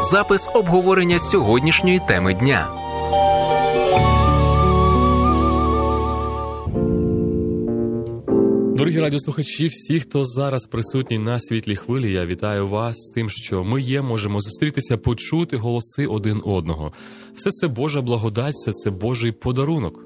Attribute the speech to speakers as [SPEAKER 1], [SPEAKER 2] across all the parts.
[SPEAKER 1] запис обговорення сьогоднішньої теми дня.
[SPEAKER 2] Дорогі радіослухачі, всі, хто зараз присутній на світлій хвилі, я вітаю вас з тим, що ми можемо зустрітися, почути голоси один одного. Все це Божа благодать, все це Божий подарунок.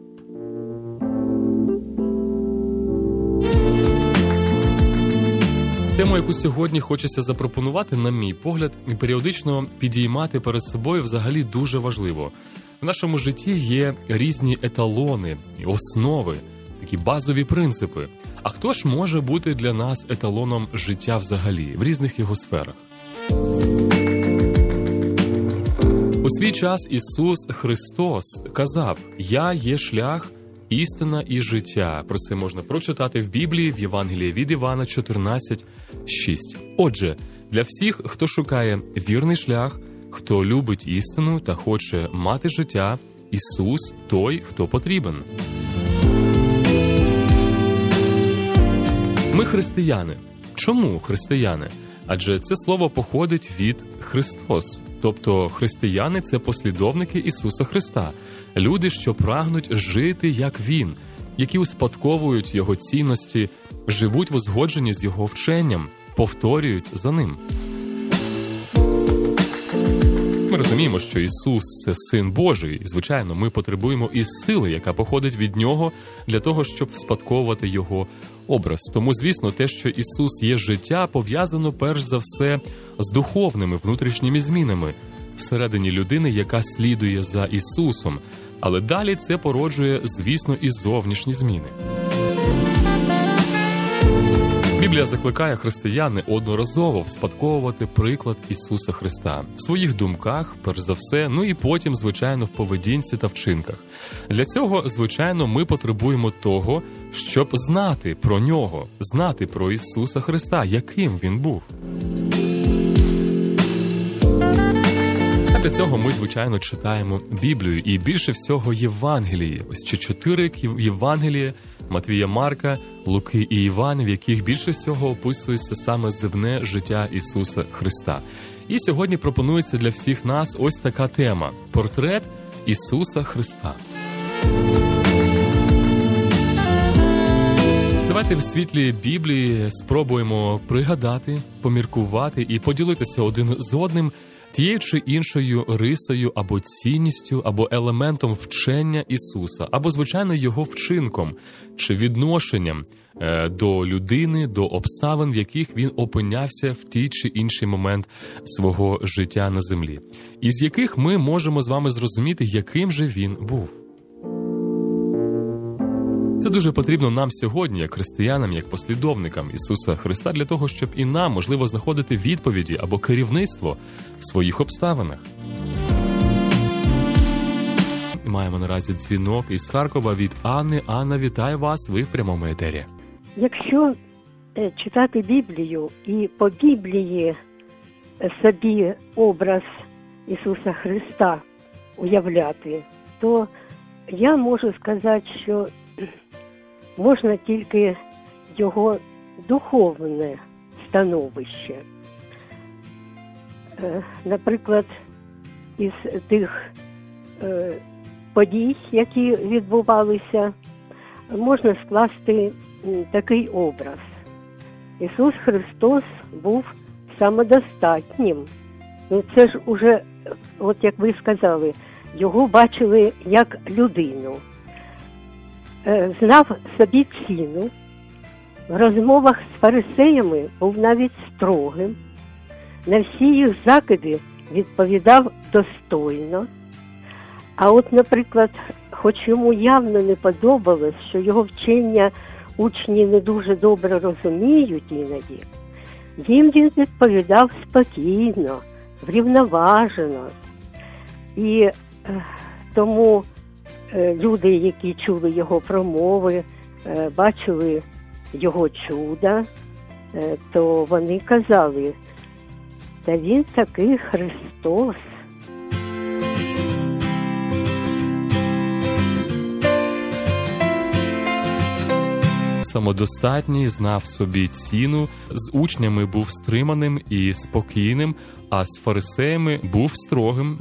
[SPEAKER 2] Тему, яку сьогодні хочеться запропонувати, на мій погляд, періодично підіймати перед собою взагалі дуже важливо. В нашому житті є різні еталони, основи, такі базові принципи. А хто ж може бути для нас еталоном життя взагалі, в різних його сферах? У свій час Ісус Христос казав: «Я є шлях, істина і життя». Про це можна прочитати в Біблії, в Євангелії від Івана 14:6. Отже, для всіх, хто шукає вірний шлях, хто любить істину та хоче мати життя, Ісус – той, хто потрібен. Ми християни. Чому християни? Адже це слово походить від «Христос». Тобто християни – це послідовники Ісуса Христа. Люди, що прагнуть жити, як Він, які успадковують Його цінності, живуть в узгодженні з Його вченням, повторюють за Ним. Ми розуміємо, що Ісус – це Син Божий, і, звичайно, ми потребуємо і сили, яка походить від Нього, для того, щоб вспадковувати Його образ. Тому, звісно, те, що Ісус є життя, пов'язано перш за все з духовними внутрішніми змінами всередині людини, яка слідує за Ісусом. Але далі це породжує, звісно, і зовнішні зміни. Біблія закликає християн неодноразово вспадковувати приклад Ісуса Христа в своїх думках, перш за все, і потім, звичайно, в поведінці та вчинках. Для цього, звичайно, ми потребуємо того, щоб знати про Нього, знати про Ісуса Христа, яким Він був. А для цього ми, звичайно, читаємо Біблію і більше всього Євангелії. Ось 4 Євангелії – Матвія, Марка, Луки і Івана, в яких більше всього описується саме земне життя Ісуса Христа. І сьогодні пропонується для всіх нас ось така тема – портрет Ісуса Христа. Давайте в світлі Біблії спробуємо пригадати, поміркувати і поділитися один з одним тією чи іншою рисою або цінністю, або елементом вчення Ісуса, або, звичайно, Його вчинком чи відношенням до людини, до обставин, в яких Він опинявся в тій чи інший момент свого життя на землі, із яких ми можемо з вами зрозуміти, яким же Він був. Це дуже потрібно нам сьогодні, як християнам, як послідовникам Ісуса Христа, для того, щоб і нам можливо знаходити відповіді або керівництво в своїх обставинах. Маємо наразі дзвінок із Харкова від Анни. Анна, вітаю вас, ви в прямому етері.
[SPEAKER 3] Якщо читати Біблію і по Біблії собі образ Ісуса Христа уявляти, то я можу сказати, що можна тільки його духовне становище. Наприклад, із тих подій, які відбувалися, можна скласти такий образ. Ісус Христос був самодостатнім. Це ж уже, от як ви сказали, його бачили як людину. Знав собі ціну, в розмовах з фарисеями був навіть строгим, на всі їх закиди відповідав достойно. А от, наприклад, хоч йому явно не подобалось, що його вчення учні не дуже добре розуміють іноді, їм він відповідав спокійно, врівноважено. І тому люди, які чули його промови, бачили його чуда, то вони казали: «Та він такий Христос».
[SPEAKER 2] самодостатній, знав собі ціну, з учнями був стриманим і спокійним, а з фарисеями був строгим.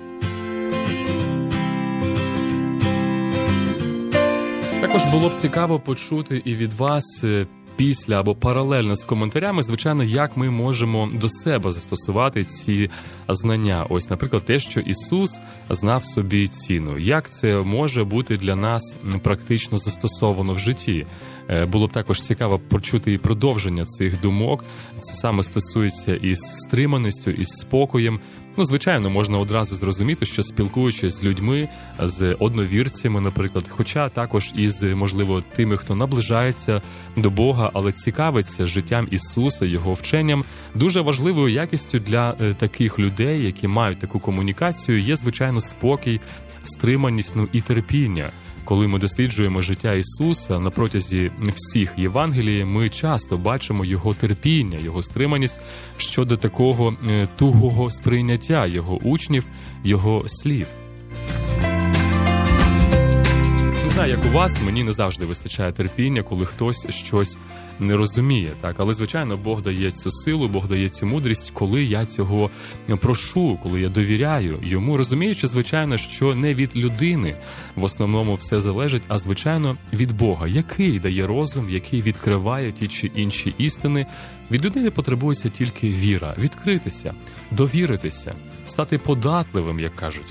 [SPEAKER 2] Також було б цікаво почути і від вас після або паралельно з коментарями, звичайно, як ми можемо до себе застосувати ці знання. Ось, наприклад, те, що Ісус знав собі ціну. Як це може бути для нас практично застосовано в житті? Було б також цікаво почути і продовження цих думок. Це саме стосується із стриманістю, із спокоєм. Звичайно, можна одразу зрозуміти, що спілкуючись з людьми, з одновірцями, наприклад, хоча також із, можливо, тими, хто наближається до Бога, але цікавиться життям Ісуса, Його вченням, дуже важливою якістю для таких людей, які мають таку комунікацію, є, звичайно, спокій, стриманість, і терпіння. Коли ми досліджуємо життя Ісуса на протязі всіх Євангелій, ми часто бачимо Його терпіння, Його стриманість щодо такого тугого сприйняття Його учнів, Його слів. Не знаю, як у вас, мені не завжди вистачає терпіння, коли хтось щось не розуміє. Так? Але, звичайно, Бог дає цю силу, Бог дає цю мудрість, коли я цього прошу, коли я довіряю Йому, розуміючи, звичайно, що не від людини в основному все залежить, а, звичайно, від Бога, який дає розум, який відкриває ті чи інші істини. Від людини потребується тільки віра, відкритися, довіритися, стати податливим, як кажуть.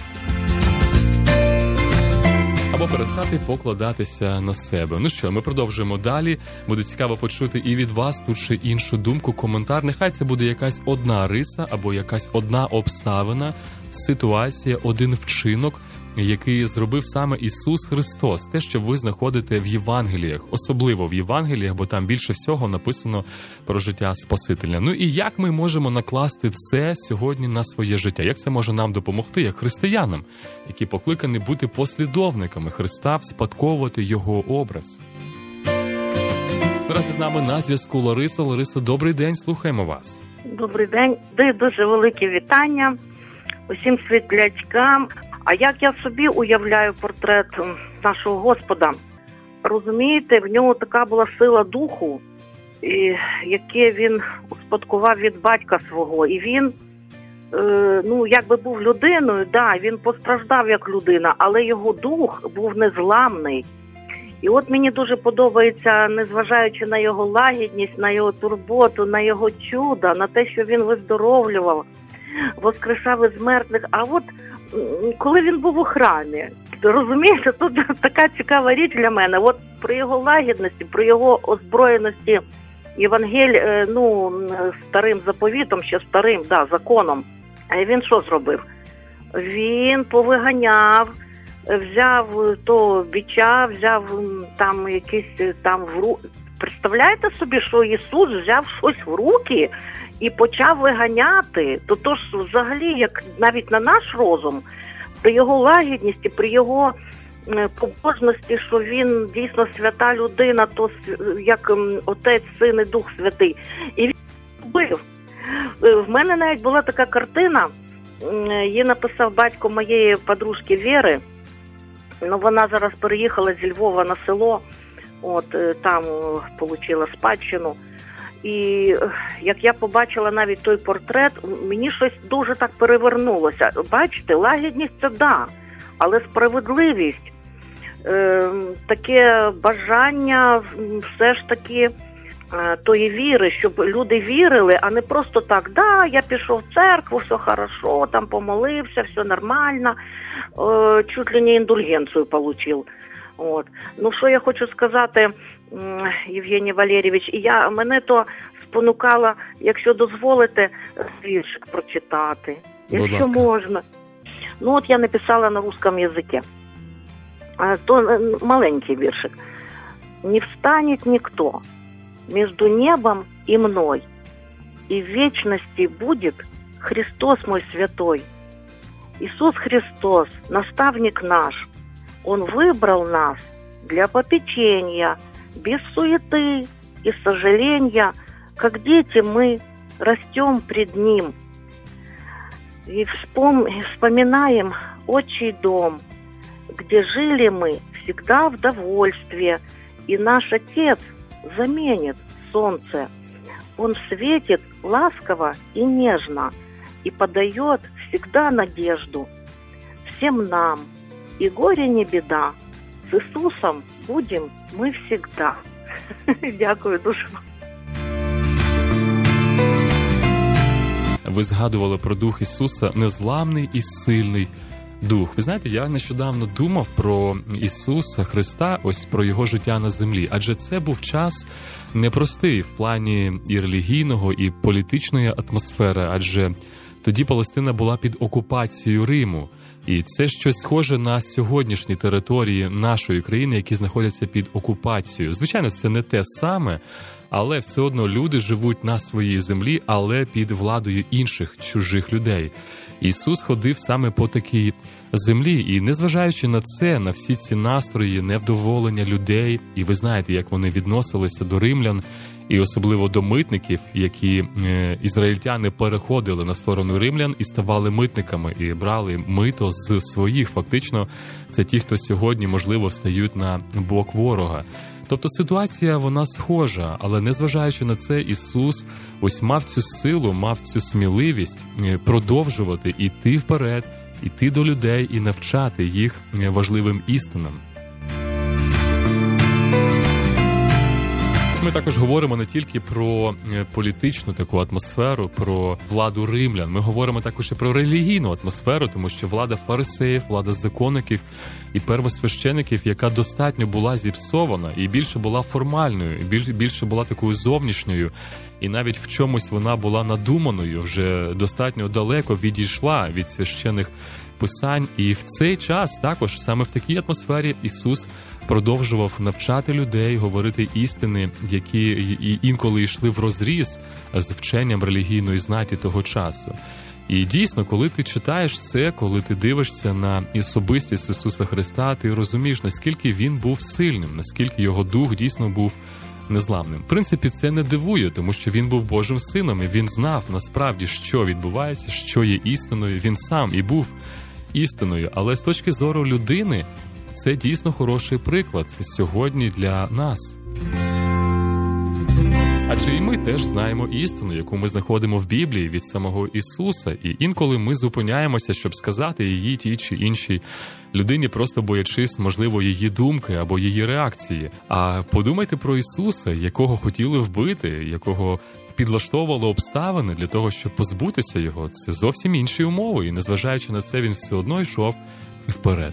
[SPEAKER 2] Або перестати покладатися на себе. Ну що, ми продовжуємо далі. Буде цікаво почути і від вас ту чи іншу думку, коментар. Нехай це буде якась одна риса або якась одна обставина, ситуація, один вчинок, який зробив саме Ісус Христос. Те, що ви знаходите в Євангеліях, особливо в Євангеліях, бо там більше всього написано про життя Спасителя. Ну і як ми можемо накласти це сьогодні на своє життя? Як це може нам допомогти, як християнам, які покликані бути послідовниками Христа, вспадковувати Його образ? Зараз із нами на зв'язку Лариса. Лариса, добрий день, слухаємо вас.
[SPEAKER 4] Добрий день. Дуже велике вітання усім світлячкам. А як я собі уявляю портрет нашого Господа? Розумієте, в нього така була сила духу, яке він успадкував від батька свого. І він, якби був людиною, він постраждав як людина, але його дух був незламний. І от мені дуже подобається, незважаючи на його лагідність, на його турботу, на його чудо, на те, що він виздоровлював, воскрешав із мертвих. А от коли він був у храмі, розумієте, тут така цікава річ для мене. От при його лагідності, при його озброєності Євангель, старим заповітом, ще старим, законом, він що зробив? Він повиганяв, взяв то бича, взяв там якийсь там в руки. Представляєте собі, що Ісус взяв щось в руки і почав виганяти? То ж взагалі, як навіть на наш розум, при його лагідності, при його побожності, що він дійсно свята людина, то як Отець, Син і Дух Святий. І він робив. В мене навіть була така картина, її написав батько моєї подружки Віри. Вона зараз переїхала зі Львова на село, там отримала спадщину. І як я побачила навіть той портрет, мені щось дуже так перевернулося. Бачите, лагідність – це але справедливість, таке бажання все ж таки тої віри, щоб люди вірили, а не просто так, я пішов в церкву, все хорошо, там помолився, все нормально, чуть ли не індульгенцію получив. Що я хочу сказати, Євгеній Валерійович, мене то спонукало, якщо дозволите, віршик прочитати, якщо можна. Я написала на русском языке. То маленький віршик. «Не встанет никто между небом и мной, и в вечности будет Христос мой святой. Иисус Христос, наставник наш, Он выбрал нас для попечения, без суеты и сожаления, как дети мы растем пред Ним. И вспоминаем отчий дом, где жили мы всегда в довольстве, и наш Отец заменит солнце. Он светит ласково и нежно и подает всегда надежду. Всем нам, и горе не беда, с Иисусом будем мы всегда. Дякую дуже.
[SPEAKER 2] Ви згадували про Дух Ісуса, незламний і сильний Дух. Ви знаєте, я нещодавно думав про Ісуса Христа, ось про Його життя на землі. Адже це був час непростий в плані і релігійного, і політичної атмосфери. Адже тоді Палестина була під окупацією Риму. І це щось схоже на сьогоднішні території нашої країни, які знаходяться під окупацією. Звичайно, це не те саме, але все одно люди живуть на своїй землі, але під владою інших, чужих людей. Ісус ходив саме по такій землі, і незважаючи на це, на всі ці настрої, невдоволення людей, і ви знаєте, як вони відносилися до римлян, і особливо до митників, які ізраїльтяни переходили на сторону римлян і ставали митниками, і брали мито з своїх. Фактично, це ті, хто сьогодні, можливо, встають на бок ворога. Тобто ситуація, вона схожа, але незважаючи на це, Ісус ось мав цю силу, мав цю сміливість продовжувати, іти вперед, іти до людей і навчати їх важливим істинам. Ми також говоримо не тільки про політичну таку атмосферу, про владу римлян. Ми говоримо також і про релігійну атмосферу, тому що влада фарисеїв, влада законників і первосвящеників, яка достатньо була зіпсована і більше була формальною, і більше була такою зовнішньою, і навіть в чомусь вона була надуманою, вже достатньо далеко відійшла від священих писань. І в цей час також, саме в такій атмосфері, Ісус продовжував навчати людей, говорити істини, які інколи йшли врозріз з вченням релігійної знаті того часу. І дійсно, коли ти читаєш це, коли ти дивишся на особистість Ісуса Христа, ти розумієш, наскільки Він був сильним, наскільки Його Дух дійсно був незламним. В принципі, це не дивує, тому що Він був Божим Сином, і Він знав насправді, що відбувається, що є істиною. Він сам і був істиною. Але з точки зору людини, це дійсно хороший приклад сьогодні для нас. Адже і ми теж знаємо істину, яку ми знаходимо в Біблії від самого Ісуса. І інколи ми зупиняємося, щоб сказати її тій чи іншій людині, просто боячись, можливо, її думки або її реакції. А подумайте про Ісуса, якого хотіли вбити, якого підлаштовували обставини для того, щоб позбутися Його. Це зовсім інші умови, і незважаючи на це, Він все одно йшов вперед.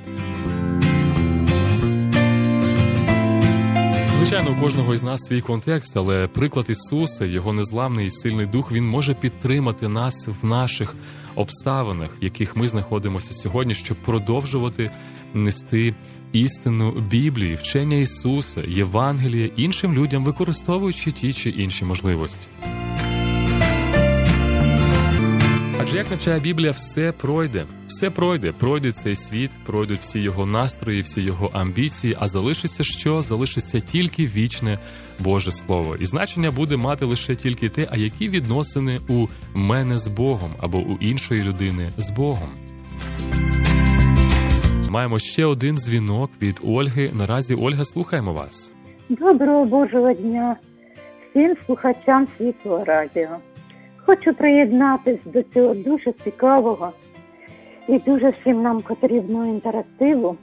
[SPEAKER 2] Звичайно, у кожного із нас свій контекст, але приклад Ісуса, Його незламний і сильний Дух, Він може підтримати нас в наших обставинах, в яких ми знаходимося сьогодні, щоб продовжувати нести істину Біблії, вчення Ісуса, Євангелія іншим людям, використовуючи ті чи інші можливості. Адже, як навчає Біблія, все пройде. Пройде цей світ, пройдуть всі його настрої, всі його амбіції, а залишиться що? Залишиться тільки вічне Боже Слово. І значення буде мати лише тільки те, а які відносини у мене з Богом, або у іншої людини з Богом. Маємо ще один дзвінок від Ольги. Наразі, Ольга, слухаємо вас.
[SPEAKER 5] Доброго Божого дня всім слухачам Світлого радіо. Хочу приєднатись до цього дуже цікавого і дуже всім нам потрібного інтерактиву.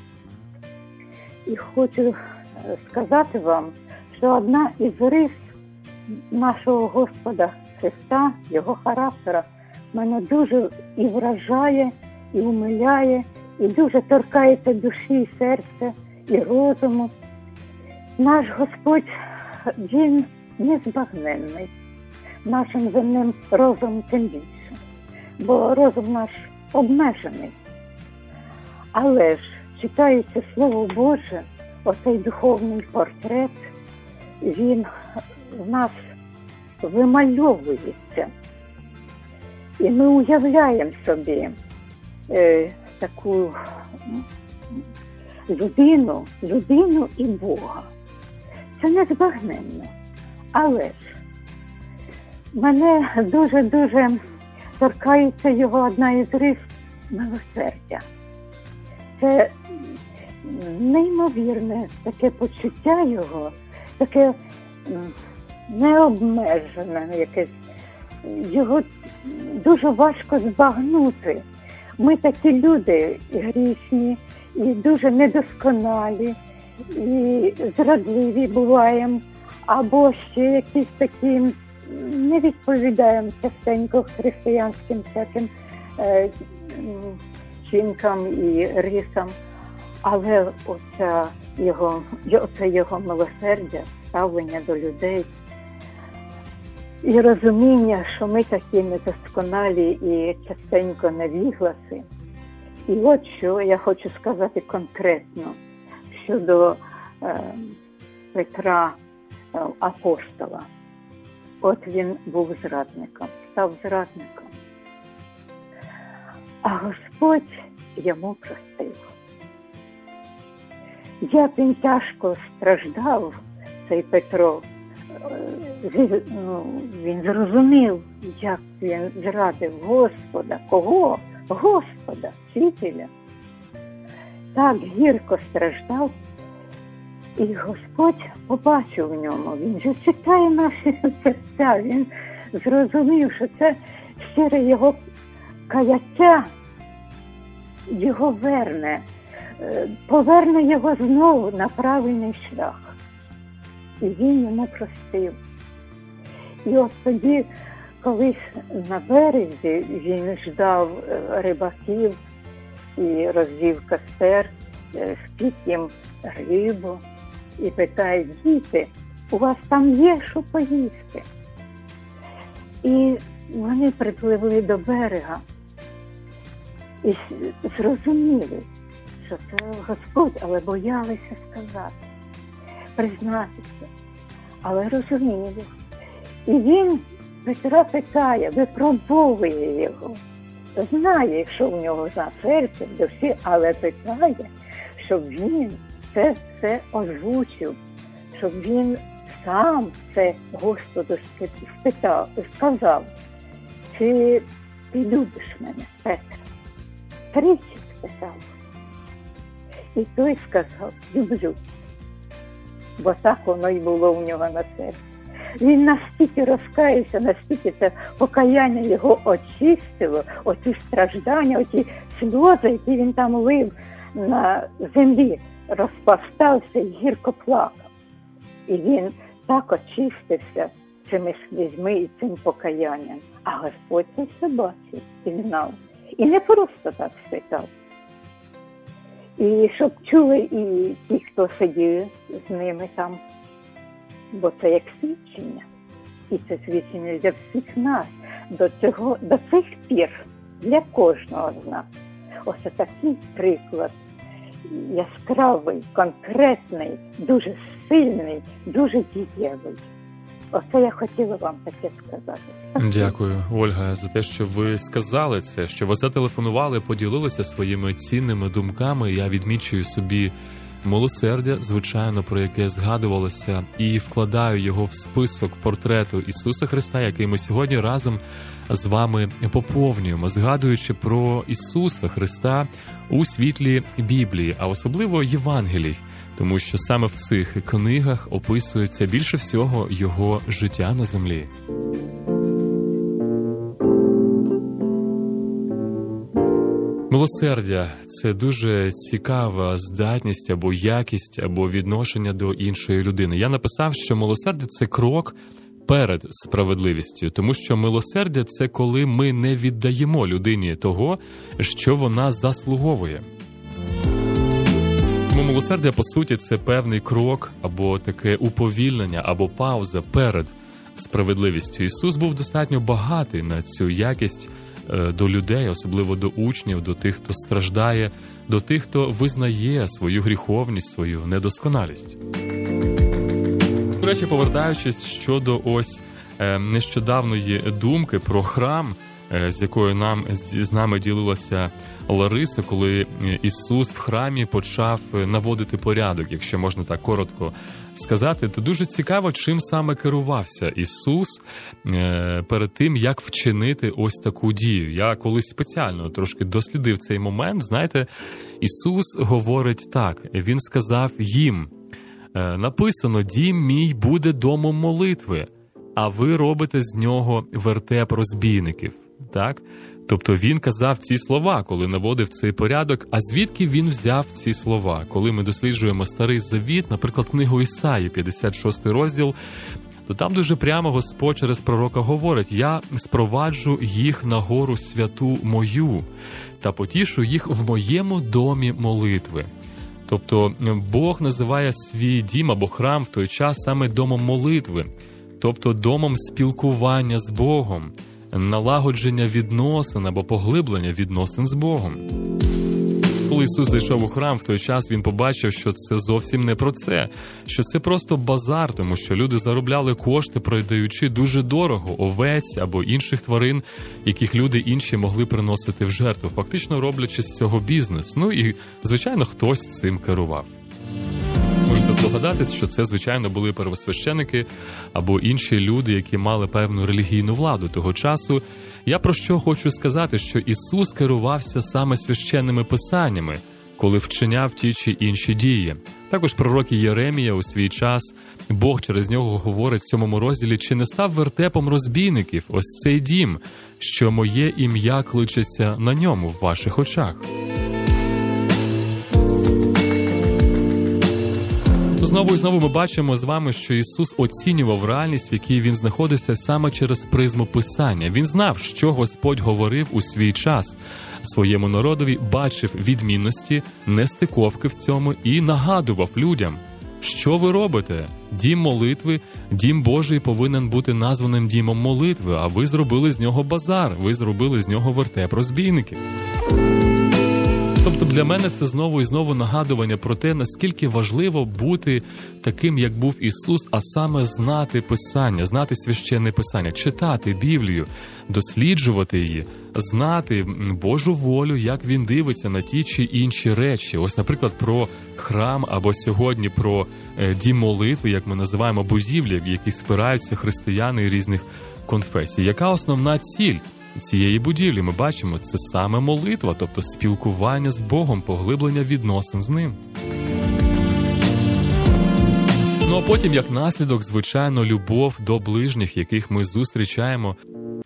[SPEAKER 5] І хочу сказати вам, що одна із рис нашого Господа Христа, Його характера, мене дуже і вражає, і умиляє, і дуже торкається душі і серця, і розуму. Наш Господь, Він незбагненний. Нашим земним розумом тим більше, бо розум наш обмежений. Але ж, читаючи Слово Боже, оцей духовний портрет, він в нас вимальовується. І ми уявляємо собі таку людину і Бога. Це незбагненно. Але ж, мене дуже-дуже торкається його одна із рис милосердя. Це неймовірне таке почуття його, таке необмежене, якесь, його дуже важко збагнути. Ми такі люди грішні, і дуже недосконалі, і зрадливі буваємо, або ще якісь такі, не відповідаємо частенько християнським всяким чинкам і рисам. Але оце його милосердя, ставлення до людей і розуміння, що ми такі недосконалі і частенько невігласи. І от що я хочу сказати конкретно щодо Петра апостола. От він був зрадником, став зрадником. А Господь йому простив. Як він тяжко страждав, цей Петро, він зрозумів, як він зрадив Господа. Кого? Господа, вчителя. Так гірко страждав, і Господь побачив в ньому. Він же читає наші серця, він зрозумів, що це щире його каяття, його поверне його знову на правильний шлях. І він йому простив. І от тоді, колись на березі, він ждав рибаків і розвів костер, спік їм рибу і питає: діти, у вас там є що поїсти? І вони припливли до берега і зрозуміли, що це Господь, але боялися сказати, признатися, але розуміли. І він Петра питає, випробовує його, знає, що в нього за серцем, душі, але питає, щоб він це все озвучив, щоб він сам це Господу сказав, чи ти любиш мене, Петре? Тричі сказав. І той сказав: люблю. Бо так воно й було в нього на серці. Він настільки розкаявся, настільки це покаяння його очистило, оці страждання, оці сльози, які він там лив на землі, розпостався і гірко плакав. І він так очистився цими слізьми і цим покаянням. А Господь це все бачив і знав. І не просто так спитав. І щоб чули і ті, хто сидів з ними там, бо це як свідчення. І це свідчення для всіх нас, до цих пір, для кожного з нас. Ось такий приклад, яскравий, конкретний, дуже сильний, дуже дієвий. Оце я хотіла вам таке сказати.
[SPEAKER 2] Дякую, Ольга, за те, що ви сказали це, що ви зателефонували, поділилися своїми цінними думками. Я відмічую собі милосердя, звичайно, про яке згадувалося, і вкладаю його в список портрету Ісуса Христа, який ми сьогодні разом з вами поповнюємо, згадуючи про Ісуса Христа у світлі Біблії, а особливо Євангелій, тому що саме в цих книгах описується більше всього його життя на землі. Милосердя – це дуже цікава здатність або якість, або відношення до іншої людини. Я написав, що милосердя – це крок перед справедливістю, тому що милосердя – це коли ми не віддаємо людині того, що вона заслуговує. Тому милосердя, по суті, це певний крок, або таке уповільнення, або пауза перед справедливістю. Ісус був достатньо багатий на цю якість до людей, особливо до учнів, до тих, хто страждає, до тих, хто визнає свою гріховність, свою недосконалість. До речі, повертаючись щодо ось нещодавної думки про храм, з якою з нами ділилася Лариса, коли Ісус в храмі почав наводити порядок, якщо можна так коротко сказати, то дуже цікаво, чим саме керувався Ісус перед тим, як вчинити ось таку дію. Я колись спеціально трошки дослідив цей момент. Знаєте, Ісус говорить так, Він сказав їм: Написано: «Дім мій буде домом молитви, а ви робите з нього вертеп розбійників». Так? Тобто він казав ці слова, коли наводив цей порядок. А звідки він взяв ці слова? Коли ми досліджуємо Старий Завіт, наприклад, книгу Ісаї, 56 розділ, то там дуже прямо Господь через пророка говорить: «Я спроваджу їх на гору святу мою та потішу їх в моєму домі молитви». Тобто Бог називає свій дім або храм в той час саме домом молитви, тобто домом спілкування з Богом, налагодження відносин або поглиблення відносин з Богом. Коли Ісус зайшов у храм, в той час Він побачив, що це зовсім не про це, що це просто базар, тому що люди заробляли кошти, продаючи дуже дорого овець або інших тварин, яких люди інші могли приносити в жертву, фактично роблячи з цього бізнес. Ну і, звичайно, хтось цим керував. Можете здогадатись, що це, звичайно, були первосвященики або інші люди, які мали певну релігійну владу того часу. Я про що хочу сказати, що Ісус керувався саме священними писаннями, коли вчиняв ті чи інші дії. Також пророк Єремія у свій час, Бог через нього говорить в 7 розділі: «Чи не став вертепом розбійників ось цей дім, що моє ім'я кличеться на ньому в ваших очах?» Знову і знову ми бачимо з вами, що Ісус оцінював реальність, в якій Він знаходився саме через призму Писання. Він знав, що Господь говорив у свій час своєму народові, бачив відмінності, нестиковки в цьому і нагадував людям: що ви робите? Дім молитви, дім Божий повинен бути названим дімом молитви, а ви зробили з нього базар, ви зробили з нього вертеп розбійників. Тобто для мене це знову і знову нагадування про те, наскільки важливо бути таким, як був Ісус, а саме знати Писання, знати священне Писання, читати Біблію, досліджувати її, знати Божу волю, як Він дивиться на ті чи інші речі. Ось, наприклад, про храм або сьогодні про дім молитви, як ми називаємо будівлі, в які спираються християни різних конфесій. Яка основна ціль цієї будівлі? Ми бачимо, це саме молитва, тобто спілкування з Богом, поглиблення відносин з Ним. Ну а потім, як наслідок, звичайно, любов до ближніх, яких ми зустрічаємо.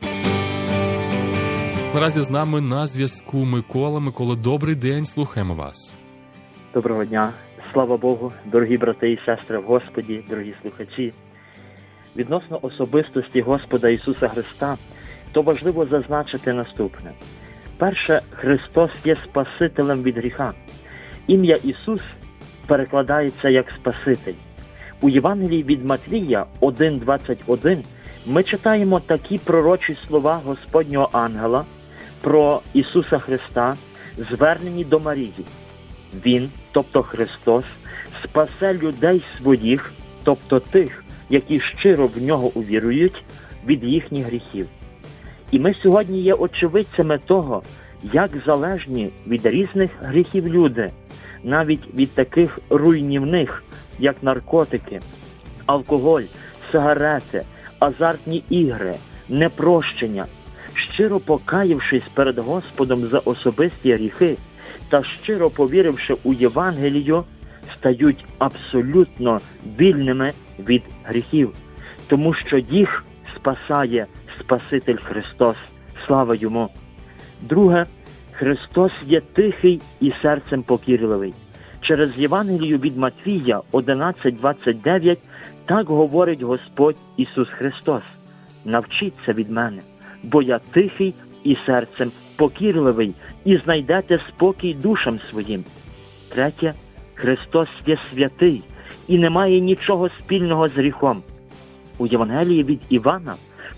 [SPEAKER 2] Наразі з нами на зв'язку Микола. Микола, добрий день, слухаємо вас.
[SPEAKER 6] Доброго дня. Слава Богу, дорогі брати і сестри в Господі, дорогі слухачі. Відносно особистості Господа Ісуса Христа, то важливо зазначити наступне. Перше, Христос є Спасителем від гріха. Ім'я Ісус перекладається як Спаситель. У Євангелії від Матвія 1:21 ми читаємо такі пророчі слова Господнього ангела про Ісуса Христа, звернені до Марії. Він, тобто Христос, спасе людей своїх, тобто тих, які щиро в Нього увірують, від їхніх гріхів. І ми сьогодні є очевидцями того, як залежні від різних гріхів люди, навіть від таких руйнівних, як наркотики, алкоголь, сигарети, азартні ігри, непрощення, щиро покаявшись перед Господом за особисті гріхи та щиро повіривши у Євангелію, стають абсолютно вільними від гріхів, тому що їх спасає Спаситель Христос. Слава Йому! Друге, Христос є тихий і серцем покірливий. Через Євангелію від Матвія 11:29 так говорить Господь Ісус Христос: «Навчіться від мене, бо я тихий і серцем покірливий, і знайдете спокій душам своїм». Третє, Христос є святий і не має нічого спільного з гріхом. У Євангелії від Івана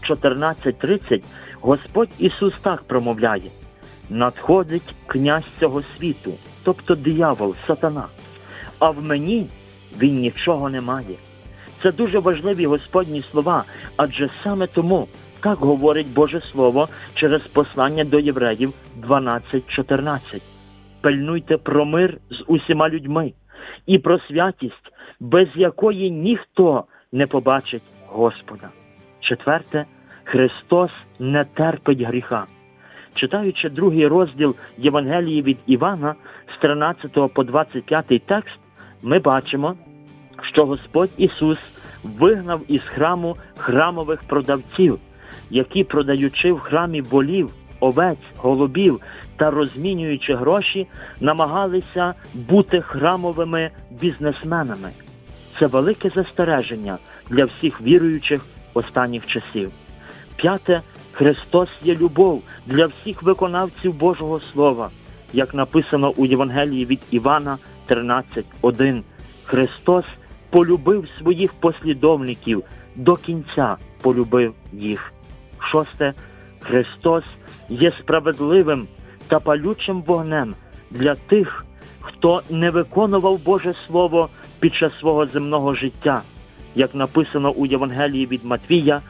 [SPEAKER 6] 14:30 Господь Ісус так промовляє: «Надходить князь цього світу, тобто диявол, сатана, а в мені він нічого не має». Це дуже важливі Господні слова, адже саме тому так говорить Боже Слово через послання до Євреїв 12:14. «Пильнуйте про мир з усіма людьми і про святість, без якої ніхто не побачить Господа». Четверте, Христос не терпить гріха. Читаючи 2 розділ Євангелії від Івана з 13 по 25 текст, ми бачимо, що Господь Ісус вигнав із храму храмових продавців, які, продаючи в храмі волів, овець, голубів та розмінюючи гроші, намагалися бути храмовими бізнесменами. Це велике застереження для всіх віруючих останніх часів. 5. Христос є любов для всіх виконавців Божого Слова, як написано у Євангелії від Івана 13:1. Христос полюбив своїх послідовників, до кінця полюбив їх. 6. Христос є справедливим та палючим вогнем для тих, хто не виконував Боже Слово під час свого земного життя, як написано у Євангелії від Матвія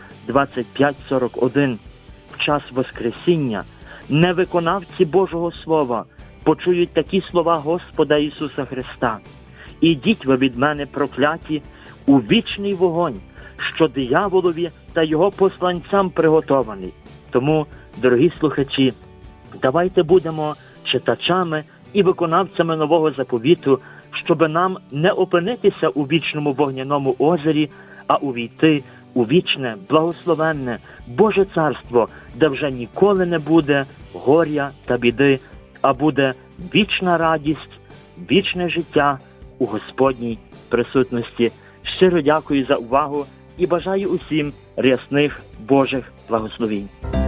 [SPEAKER 6] 25:41. В час Воскресіння невиконавці Божого Слова почують такі слова Господа Ісуса Христа: «Ідіть ви від мене, прокляті, у вічний вогонь, що дияволові та його посланцям приготований». Тому, дорогі слухачі, давайте будемо читачами і виконавцями Нового Заповіту, щоби нам не опинитися у вічному вогняному озері, а увійти у вічне, благословенне Боже Царство, де вже ніколи не буде горя та біди, а буде вічна радість, вічне життя у Господній присутності. Щиро дякую за увагу і бажаю усім рясних Божих благословінь.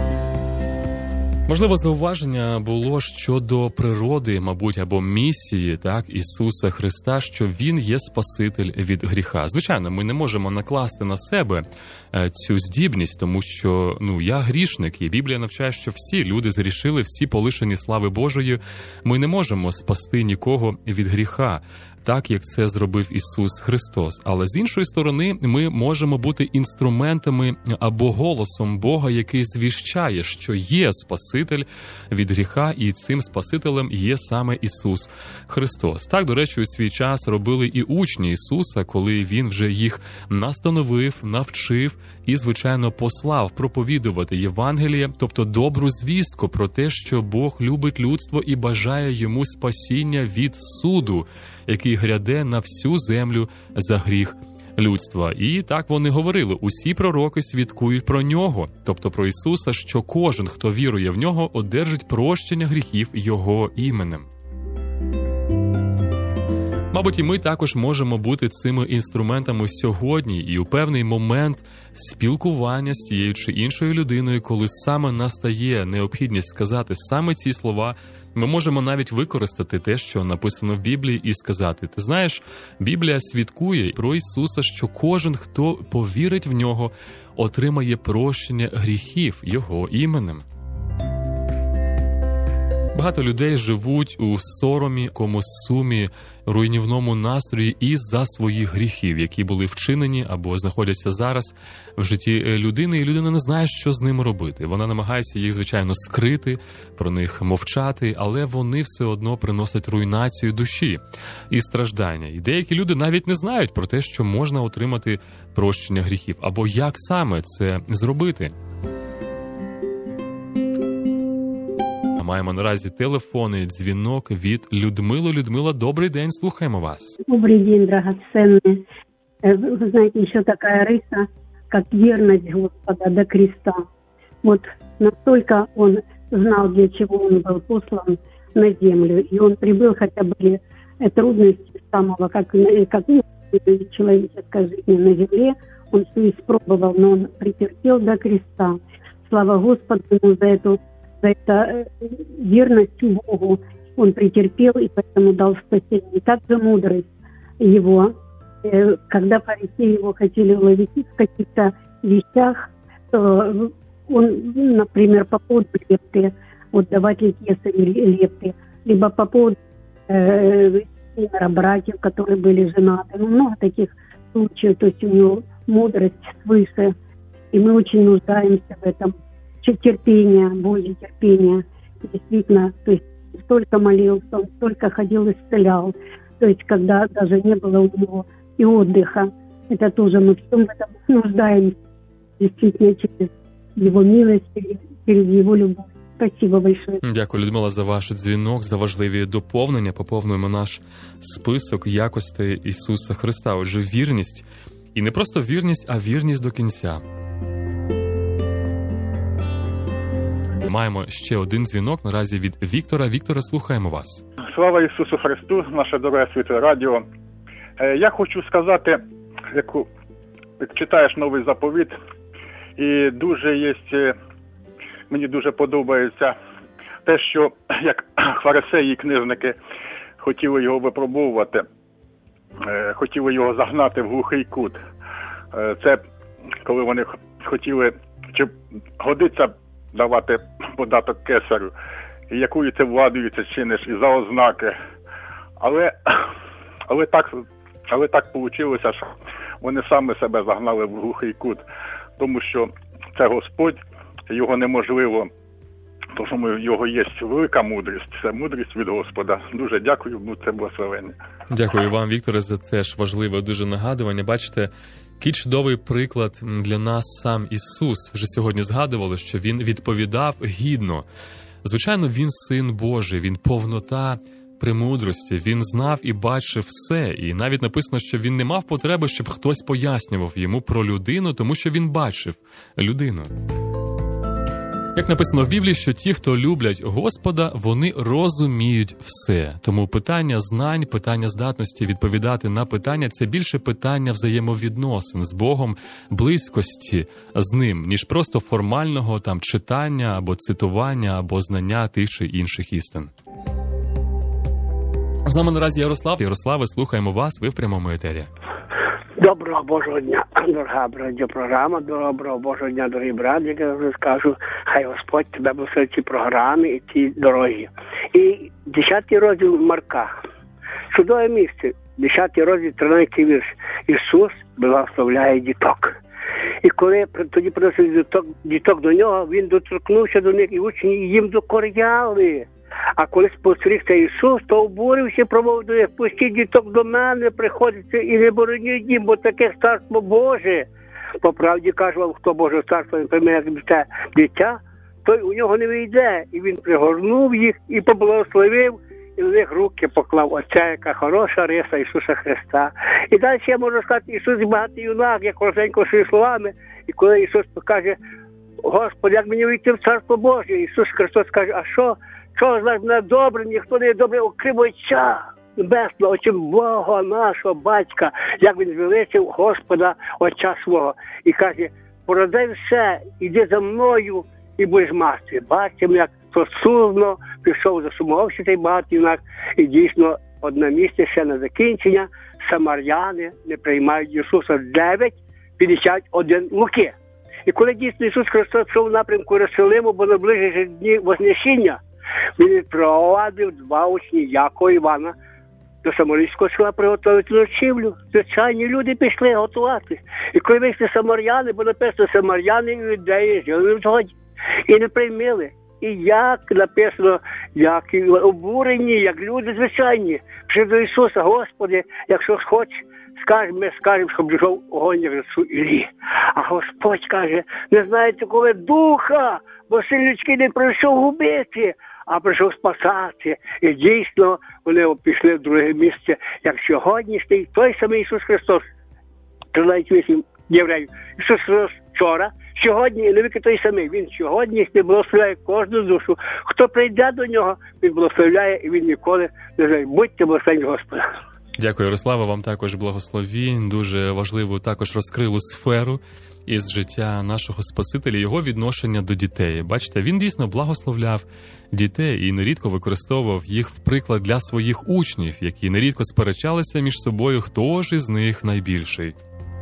[SPEAKER 2] Можливо, зауваження було щодо природи, мабуть, або місії, так, Ісуса Христа, що Він є Спаситель від гріха. Звичайно, ми не можемо накласти на себе цю здібність, тому що, я грішник, і Біблія навчає, що всі люди згрішили, всі полишені слави Божої. Ми не можемо спасти нікого від гріха, так, як це зробив Ісус Христос. Але з іншої сторони, ми можемо бути інструментами або голосом Бога, який звіщає, що є Спаситель від гріха, і цим Спасителем є саме Ісус Христос. Так, до речі, у свій час робили і учні Ісуса, коли Він вже їх настановив, навчив і, звичайно, послав проповідувати Євангеліє, тобто добру звістку про те, що Бог любить людство і бажає йому спасіння від суду, який гряде на всю землю за гріх людства. І так вони говорили: усі пророки свідкують про Нього, тобто про Ісуса, що кожен, хто вірує в Нього, одержить прощення гріхів Його іменем. Мабуть, і ми також можемо бути цими інструментами сьогодні і у певний момент спілкування з тією чи іншою людиною, коли саме настає необхідність сказати саме ці слова, ми можемо навіть використати те, що написано в Біблії, і сказати: ти знаєш, Біблія свідкує про Ісуса, що кожен, хто повірить в Нього, отримає прощення гріхів Його іменем. Багато людей живуть у соромі, якомусь сумі, руйнівному настрої із-за своїх гріхів, які були вчинені або знаходяться зараз в житті людини, і людина не знає, що з ними робити. Вона намагається їх, звичайно, скрити, про них мовчати, але вони все одно приносять руйнацію душі і страждання. І деякі люди навіть не знають про те, що можна отримати прощення гріхів, або як саме це зробити. Маємо наразі телефонний дзвінок від Людмили. Людмила, добрий день, слухаємо вас.
[SPEAKER 7] Добрый день, драгоценный. Вы знаете, еще такая рыса, как верность Господа до креста. Вот настолько он знал, для чего он был послан на землю. И он прибыл, хотя были трудности самого, как человеческой жизни на земле. Он все испробовал, но он претерпел до креста. Слава Господу ему за это верность Богу он претерпел и поэтому дал спасение. И также мудрость его, когда фарисеи его хотели уловить в каких-то вещах, то он, например, по поводу лепты, вот давать ли кесарю лепты, либо по поводу братьев, которые были женаты. Много таких случаев, то есть у него мудрость свыше, и мы очень нуждаемся в этом. Терпение, Божье терпение. Действительно, то есть столько молился, он столько ходил, исцелял. То есть когда даже не было у него и отдыха. Это тоже мы всем в этом нуждаемся. Действительно, через его милость, через его любовь. Спасибо большое.
[SPEAKER 2] Дякую, Людмила, за ваш дзвінок, за важливі доповнення. Поповнюємо наш список якостей Ісуса Христа. Отже, вірність. І не просто вірність, а вірність до кінця. Маємо ще один дзвінок наразі від Віктора. Вікторе, слухаємо вас.
[SPEAKER 8] Слава Ісусу Христу, наше дороге світле радіо. Я хочу сказати, як читаєш новий заповіт, і мені дуже подобається те, що як фарисеї і книжники хотіли його випробовувати, хотіли його загнати в глухий кут. Це коли вони хотіли, чи годиться давати податок кесарю, і якою це владою це чиниш, і за ознаки. Але так вийшло, що вони самі себе загнали в глухий кут, тому що це Господь, його неможливо, тому що в його є велика мудрість, це мудрість від Господа. Дуже дякую, будьте благословені.
[SPEAKER 2] Дякую вам, Вікторе, за це ж важливе дуже нагадування. Бачите, який чудовий приклад для нас сам Ісус. Вже сьогодні згадували, що Він відповідав гідно. Звичайно, Він Син Божий, Він повнота премудрості, Він знав і бачив все. І навіть написано, що Він не мав потреби, щоб хтось пояснював йому про людину, тому що Він бачив людину. Як написано в Біблії, що ті, хто люблять Господа, вони розуміють все. Тому питання знань, питання здатності відповідати на питання – це більше питання взаємовідносин з Богом, близькості з Ним, ніж просто формального там читання або цитування, або знання тих чи інших істин. З нами наразі Ярослав. Ярославе, слухаємо вас, ви в прямому етері.
[SPEAKER 9] Доброго Божого дня, дорога радіопрограма, доброго Божого дня, дорогі брат, як я вже скажу, хай Господь тебе благословить ці програми і ці дороги. І 10 розділ Марка, чудове місце, 10 розділ, 13 вірш, Ісус благословляє діток. І коли тоді приносили діток до нього, він доторкнувся до них, і учні їм докоряли. А коли спостерігся Ісус, то обурився, промовив до них: пустіть діток до мене, приходиться і не бороніть їм, бо таке царство Боже. По правді кажу вам, хто Боже царство не прийме як дитя, той у нього не вийде. І він пригорнув їх і поблагословив, і на них руки поклав. Оця яка хороша риса Ісуса Христа. І далі я можу сказати, Ісус багатий юнак, як коротенько своїми словами. І коли Ісус покаже: Господи, як мені вийти в царство Боже? Ісус Христос каже: а що? Що ж мене добре, ніхто не є добре, окрім Отця Небесного, очим Бога нашого Батька, як Він звеличив Господа Отця свого. І каже: породай все, іди за мною і будеш мати. Бачимо, як просудно пішов, засумувався цей багатий юнак. І дійсно, одне місце ще на закінчення: самаряни не приймають Ісуса. 9:51 Луки. І коли дійсно Ісус Христос пішов в напрямку Єрусалиму, бо наближується дні Вознесіння, Він відпровадив 2 учні, Якова і Івана, до самарійського села приготувати ночівлю. Звичайні люди пішли готувати. І коли вийшли самаряни, бо написано, самаряни і юдеї жили в згоді. І не приймали. І як написано, як обурені, як люди звичайні. Прийшли до Ісуса: Господи, якщо хочеш, ми скажемо, щоб пішов огонь як рецу Іллі. А Господь каже: не знаєте, коли духа, бо син людський не прийшов губити, а прийшов спасати. І дійсно вони пішли в друге місце, як сьогоднішній той самий Ісус Христос. 13:8 Євреїв. Ісус Христос вчора, сьогодні і навіки той самий. Він сьогоднішній благословляє кожну душу. Хто прийде до нього, він благословляє, і він ніколи не знає. Будьте благословені Господа.
[SPEAKER 2] Дякую, Ярослава, вам також благословінь. Дуже важливу також розкрилу сферу із життя нашого Спасителя, його відношення до дітей. Бачите, він дійсно благословляв дітей і нерідко використовував їх в приклад для своїх учнів, які нерідко сперечалися між собою, хто ж із них найбільший.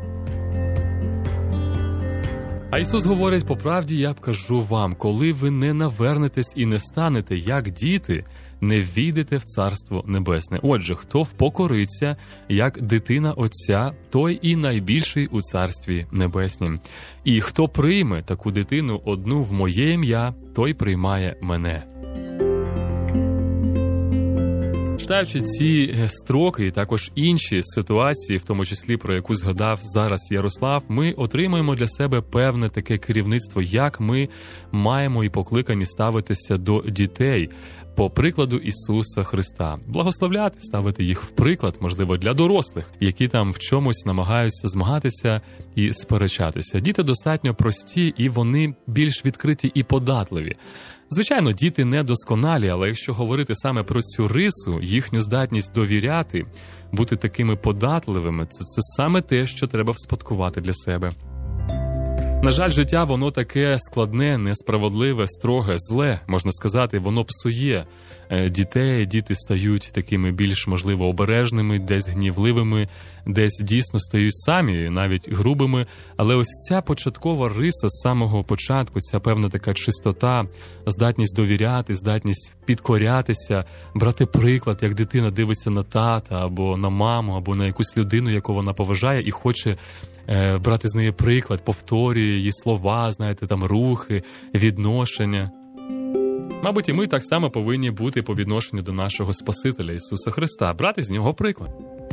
[SPEAKER 2] А Ісус говорить: по правді я б кажу вам, коли ви не навернетесь і не станете як діти, не війдете в Царство Небесне. Отже, хто впокориться, як дитина Отця, той і найбільший у Царстві Небеснім. І хто прийме таку дитину одну в моє ім'я, той приймає мене. Читаючи ці строки і також інші ситуації, в тому числі про яку згадав зараз Ярослав, ми отримуємо для себе певне таке керівництво, як ми маємо і покликані ставитися до дітей по прикладу Ісуса Христа. Благословляти, ставити їх в приклад, можливо, для дорослих, які там в чомусь намагаються змагатися і сперечатися. Діти достатньо прості, і вони більш відкриті і податливі. Звичайно, діти недосконалі, але якщо говорити саме про цю рису, їхню здатність довіряти, бути такими податливими, це саме те, що треба вспадкувати для себе. На жаль, життя, воно таке складне, несправедливе, строге, зле, можна сказати, воно псує дітей, діти стають такими більш, можливо, обережними, десь гнівливими, десь дійсно стають самі, навіть грубими, але ось ця початкова риса з самого початку, ця певна така чистота, здатність довіряти, здатність підкорятися, брати приклад, як дитина дивиться на тата, або на маму, або на якусь людину, яку вона поважає і хоче брати з неї приклад, повторює її слова, знаєте, там рухи, відношення. Мабуть, і ми так само повинні бути по відношенню до нашого Спасителя Ісуса Христа, брати з нього приклад.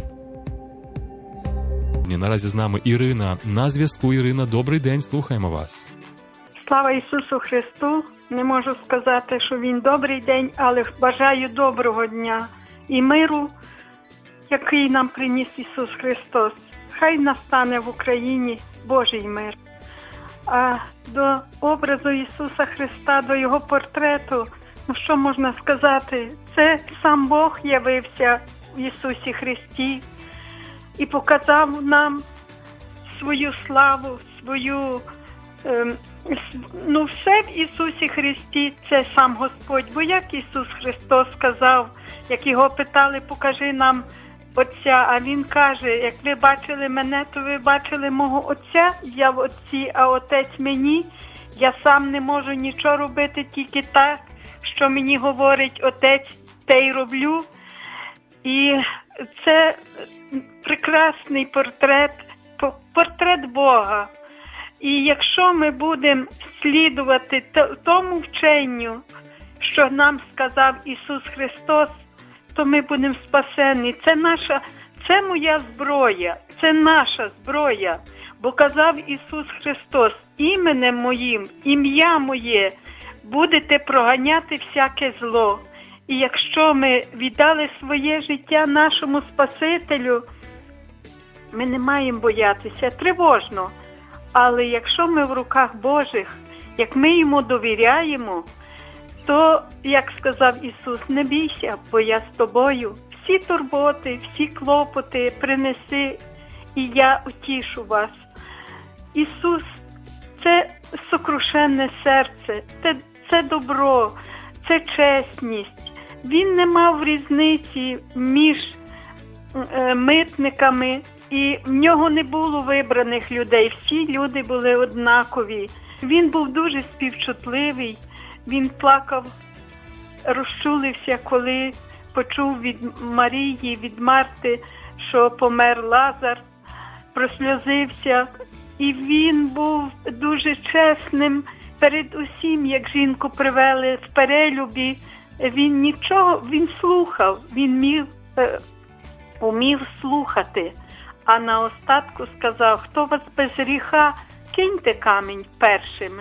[SPEAKER 2] Наразі з нами Ірина. На зв'язку, Ірина, добрий день, слухаємо вас.
[SPEAKER 10] Слава Ісусу Христу! Не можу сказати, що Він добрий день, але бажаю доброго дня і миру, який нам приніс Ісус Христос. Хай настане в Україні Божий мир. А до образу Ісуса Христа, до Його портрету, що можна сказати? Це сам Бог явився в Ісусі Христі і показав нам свою славу, свою... все в Ісусі Христі – це сам Господь. Бо як Ісус Христос сказав, як Його питали, покажи нам Отця, а Він каже, як ви бачили мене, то ви бачили мого Отця, я в Отці, а Отець мені. Я сам не можу нічого робити, тільки так, що мені говорить Отець, те й роблю. І це прекрасний портрет Бога. І якщо ми будемо слідувати тому вченню, що нам сказав Ісус Христос, то ми будемо спасені. Це моя зброя, це наша зброя. Бо казав Ісус Христос, іменем моїм, ім'я моє, будете проганяти всяке зло. І якщо ми віддали своє життя нашому Спасителю, ми не маємо боятися, тривожно. Але якщо ми в руках Божих, як ми йому довіряємо, то, як сказав Ісус, не бійся, бо я з тобою. Всі турботи, всі клопоти принеси, і я утішу вас. Ісус – це сокрушенне серце, це добро, це чесність. Він не мав різниці між митниками, і в нього не було вибраних людей. Всі люди були однакові. Він був дуже співчутливий. Він плакав, розчулився, коли почув від Марії, від Марти, що помер Лазар, просльозився. І він був дуже чесним перед усім, як жінку привели в перелюбі. Він слухав, він умів слухати. А на остатку сказав, хто вас без гріха, киньте камінь першими.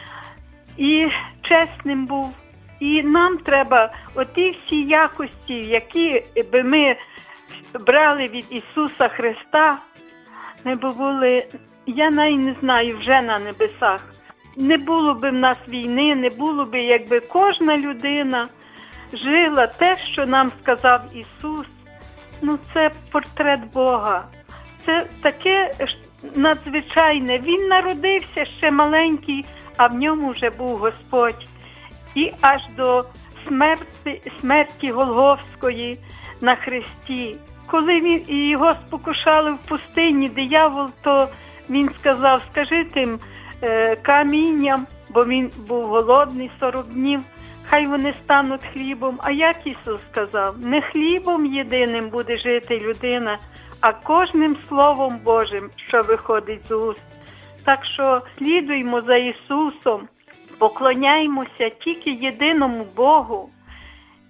[SPEAKER 10] І чесним був. І нам треба оті всі якості, які би ми брали від Ісуса Христа, ми б були, я навіть не знаю, вже на небесах. Не було б в нас війни, не було б, якби кожна людина жила те, що нам сказав Ісус. Це портрет Бога. Це таке надзвичайне. Він народився ще маленький, а в ньому вже був Господь. І аж до смерті Голгофської на хресті. Коли його спокушали в пустині, диявол, то він сказав, скажи тим камінням, бо він був голодний 40 днів, хай вони стануть хлібом. А як Ісус сказав? Не хлібом єдиним буде жити людина, а кожним Словом Божим, що виходить з уст. Так що слідуймо за Ісусом, поклоняймося тільки єдиному Богу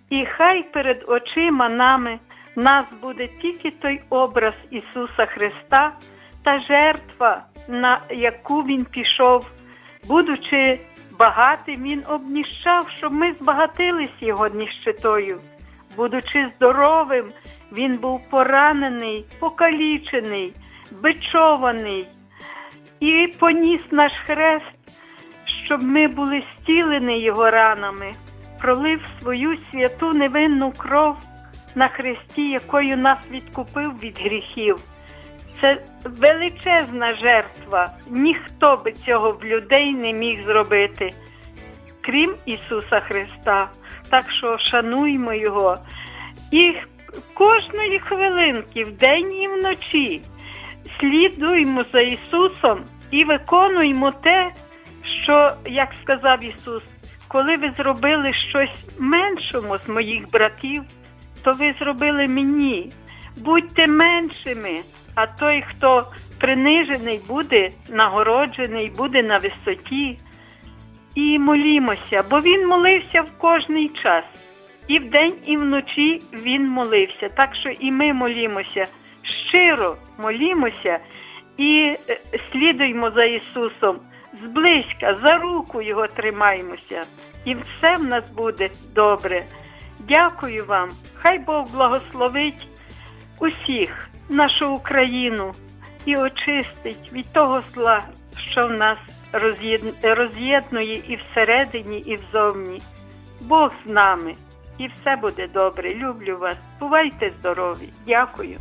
[SPEAKER 10] І хай перед очима нас буде тільки той образ Ісуса Христа та жертва, на яку Він пішов. Будучи багатим, Він обніщав, щоб ми збагатились Його ніщетою. Будучи здоровим, Він був поранений, покалічений, бичований і поніс наш хрест, щоб ми були зцілені Його ранами, пролив свою святу невинну кров на хресті, якою нас відкупив від гріхів. Це величезна жертва. Ніхто би цього в людей не міг зробити, крім Ісуса Христа. Так що шануймо Його. І кожної хвилинки, вдень і вночі, слідуймо за Ісусом і виконуймо те, що, як сказав Ісус, коли ви зробили щось меншому з моїх братів, то ви зробили мені. Будьте меншими, а той, хто принижений, буде нагороджений, буде на висоті. І молімося, бо Він молився в кожний час. І вдень, і вночі Він молився. Так що і ми молімося, щиро молімося і слідуймо за Ісусом. Зблизька, за руку Його тримаємося. І все в нас буде добре. Дякую вам. Хай Бог благословить усіх, нашу Україну, і очистить від того зла, що в нас роз'єднує і всередині, і взовні. Бог з нами, і все буде добре. Люблю вас. Бувайте здорові. Дякую.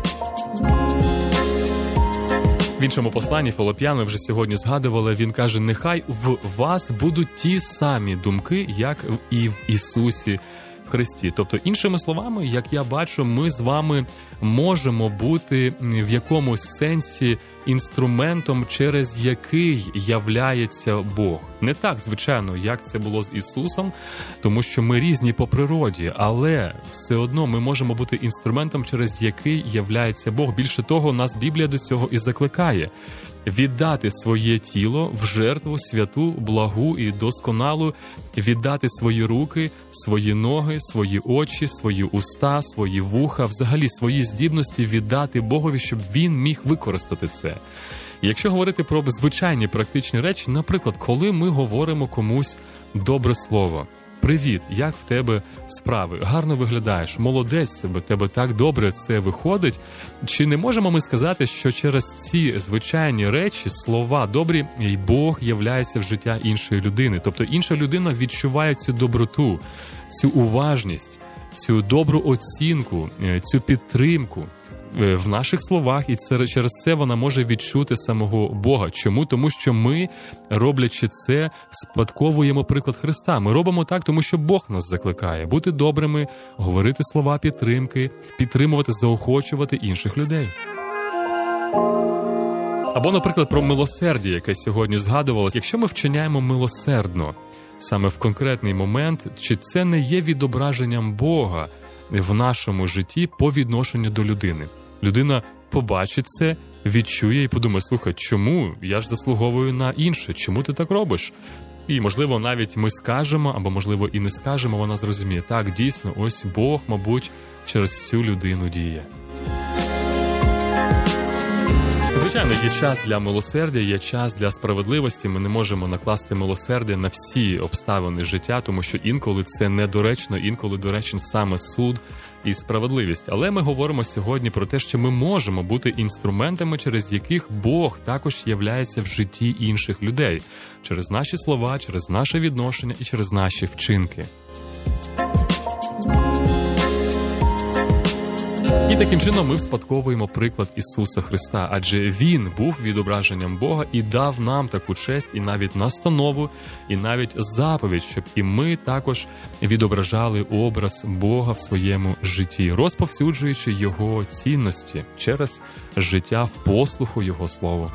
[SPEAKER 2] В іншому посланні Филип'ян, ми вже сьогодні згадували, він каже: нехай в вас будуть ті самі думки, як і в Ісусі Христі. Тобто, іншими словами, як я бачу, ми з вами можемо бути в якомусь сенсі інструментом, через який являється Бог. Не так, звичайно, як це було з Ісусом, тому що ми різні по природі, але все одно ми можемо бути інструментом, через який являється Бог. Більше того, нас Біблія до цього і закликає. Віддати своє тіло в жертву святу, благу і досконалу, віддати свої руки, свої ноги, свої очі, свої уста, свої вуха, взагалі свої здібності віддати Богові, щоб Він міг використати це. І якщо говорити про звичайні практичні речі, наприклад, коли ми говоримо комусь добре слово: «Привіт, як в тебе справи? Гарно виглядаєш, молодець, тебе так добре це виходить». Чи не можемо ми сказати, що через ці звичайні речі, слова добрі, і Бог являється в життя іншої людини? Тобто інша людина відчуває цю доброту, цю уважність, цю добру оцінку, цю підтримку в наших словах, і через це вона може відчути самого Бога. Чому? Тому що ми, роблячи це, спадковуємо приклад Христа. Ми робимо так, тому що Бог нас закликає бути добрими, говорити слова підтримки, підтримувати, заохочувати інших людей. Або, наприклад, про милосердя, яке сьогодні згадувалось. Якщо ми вчиняємо милосердно саме в конкретний момент, чи це не є відображенням Бога в нашому житті по відношенню до людини? Людина побачить це, відчує і подумає: слухай, чому? Я ж заслуговую на інше, чому ти так робиш? І, можливо, навіть ми скажемо, або, можливо, і не скажемо, вона зрозуміє: так, дійсно, ось Бог, мабуть, через цю людину діє. Звичайно, є час для милосердя, є час для справедливості. Ми не можемо накласти милосердя на всі обставини життя, тому що інколи це недоречно, інколи доречен саме суд і справедливість. Але ми говоримо сьогодні про те, що ми можемо бути інструментами, через яких Бог також являється в житті інших людей. Через наші слова, через наше відношення і через наші вчинки. І таким чином ми вспадковуємо приклад Ісуса Христа, адже Він був відображенням Бога і дав нам таку честь, і навіть настанову, і навіть заповідь, щоб і ми також відображали образ Бога в своєму житті, розповсюджуючи Його цінності через життя в послуху Його Слову.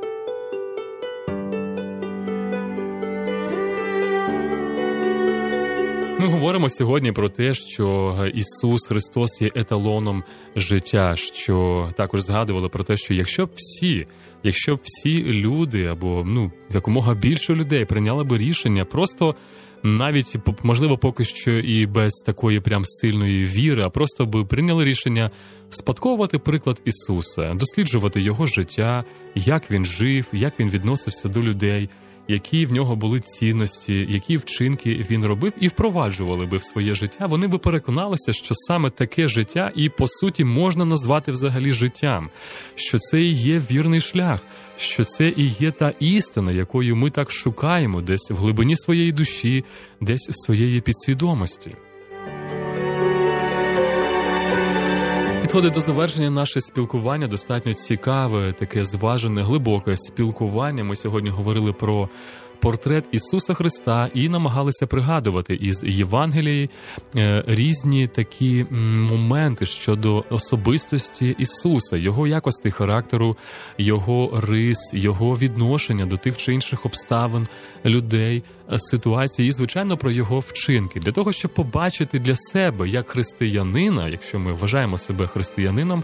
[SPEAKER 2] Ми говоримо сьогодні про те, що Ісус Христос є еталоном життя, що також згадували про те, що якщо б всі люди, або якомога більше людей прийняли би рішення просто навіть, можливо, поки що і без такої прям сильної віри, а просто би прийняли рішення спадковувати приклад Ісуса, досліджувати Його життя, як Він жив, як Він відносився до людей, які в нього були цінності, які вчинки він робив, і впроваджували би в своє життя, вони би переконалися, що саме таке життя і, по суті, можна назвати взагалі життям, що це і є вірний шлях, що це і є та істина, якою ми так шукаємо десь в глибині своєї душі, десь в своєї підсвідомості. Підходить до завершення наше спілкування, достатньо цікаве, таке зважене, глибоке спілкування. Ми сьогодні говорили про портрет Ісуса Христа і намагалися пригадувати із Євангелії різні такі моменти щодо особистості Ісуса, Його якості характеру, Його рис, Його відношення до тих чи інших обставин, людей, ситуацій і, звичайно, про Його вчинки. Для того, щоб побачити для себе, як християнина, якщо ми вважаємо себе християнином,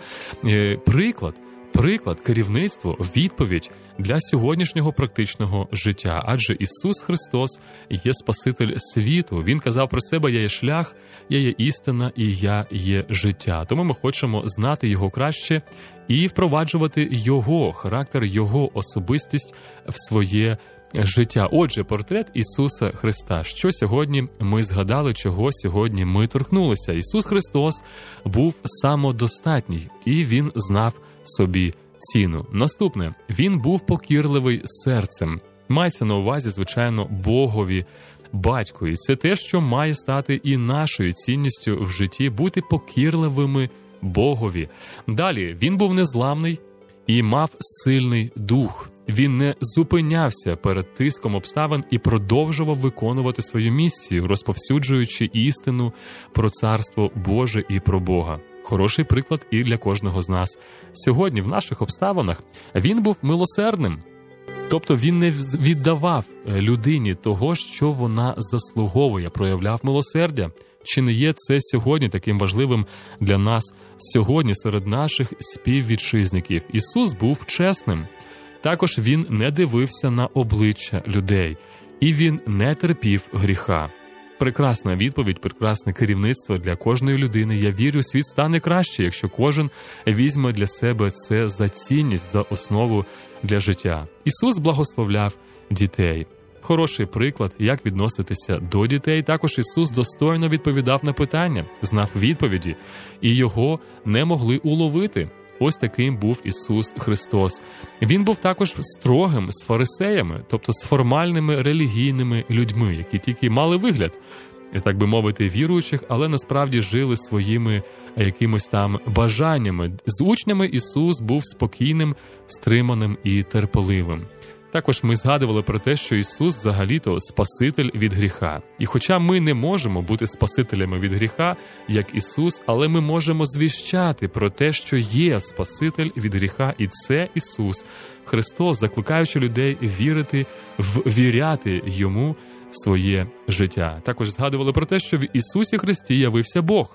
[SPEAKER 2] приклад, керівництво, відповідь для сьогоднішнього практичного життя. Адже Ісус Христос є Спаситель світу. Він казав про себе: «Я є шлях, я є істина і я є життя». Тому ми хочемо знати Його краще і впроваджувати Його характер, Його особистість в своє життя. Отже, портрет Ісуса Христа. Що сьогодні ми згадали, чого сьогодні ми торкнулися? Ісус Христос був самодостатній, і Він знав собі ціну. Наступне. Він був покірливий серцем. Мається на увазі, звичайно, Богові, Батьку. І це те, що має стати і нашою цінністю в житті – бути покірливими Богові. Далі. Він був незламний і мав сильний дух. Він не зупинявся перед тиском обставин і продовжував виконувати свою місію, розповсюджуючи істину про Царство Боже і про Бога. Хороший приклад і для кожного з нас. Сьогодні в наших обставинах він був милосердним. Тобто він не віддавав людині того, що вона заслуговує, проявляв милосердя. Чи не є це сьогодні таким важливим для нас сьогодні серед наших співвітчизників? Ісус був чесним. Також він не дивився на обличчя людей. І він не терпів гріха. Прекрасна відповідь, прекрасне керівництво для кожної людини. Я вірю, світ стане краще, якщо кожен візьме для себе це за цінність, за основу для життя. Ісус благословляв дітей. Хороший приклад, як відноситися до дітей. Також Ісус достойно відповідав на питання, знав відповіді, і його не могли уловити. Ось таким був Ісус Христос. Він був також строгим з фарисеями, тобто з формальними релігійними людьми, які тільки мали вигляд, так би мовити, віруючих, але насправді жили своїми якимось там бажаннями. З учнями Ісус був спокійним, стриманим і терпеливим. Також ми згадували про те, що Ісус взагалі-то Спаситель від гріха. І хоча ми не можемо бути Спасителями від гріха, як Ісус, але ми можемо звіщати про те, що є Спаситель від гріха, і це Ісус Христос, закликаючи людей вірити, ввіряти Йому своє життя. Також згадували про те, що в Ісусі Христі явився Бог.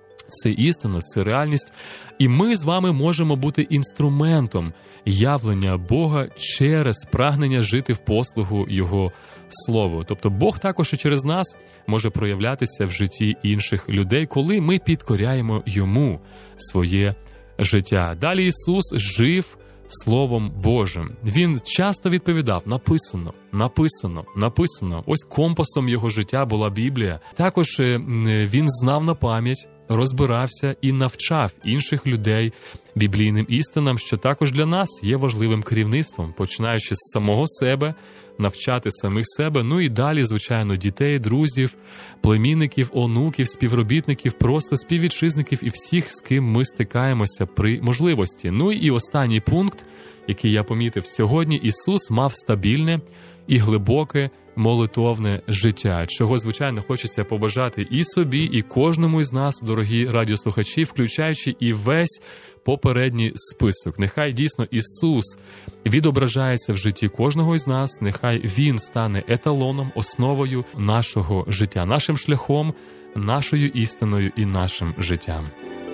[SPEAKER 2] Це істина, це реальність. І ми з вами можемо бути інструментом явлення Бога через прагнення жити в послугу Його Слову. Тобто Бог також і через нас може проявлятися в житті інших людей, коли ми підкоряємо Йому своє життя. Далі Ісус жив Словом Божим. Він часто відповідав: написано, написано, написано. Ось компасом його життя була Біблія. Також він знав на пам'ять, розбирався і навчав інших людей біблійним істинам, що також для нас є важливим керівництвом, починаючи з самого себе, навчати самих себе, ну і далі, звичайно, дітей, друзів, племінників, онуків, співробітників, просто співвітчизників і всіх, з ким ми стикаємося при можливості. Ну і останній пункт, який я помітив сьогодні: Ісус мав стабільне і глибоке молитовне життя, чого, звичайно, хочеться побажати і собі, і кожному із нас, дорогі радіослухачі, включаючи і весь попередній список. Нехай дійсно Ісус відображається в житті кожного із нас, нехай Він стане еталоном, основою нашого життя, нашим шляхом, нашою істиною і нашим життям.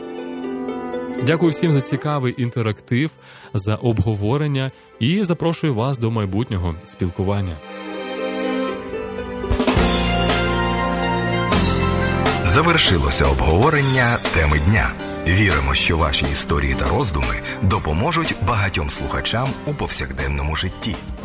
[SPEAKER 2] Дякую всім за цікавий інтерактив, за обговорення і запрошую вас до майбутнього спілкування.
[SPEAKER 11] Завершилося обговорення теми дня. Віримо, що ваші історії та роздуми допоможуть багатьом слухачам у повсякденному житті.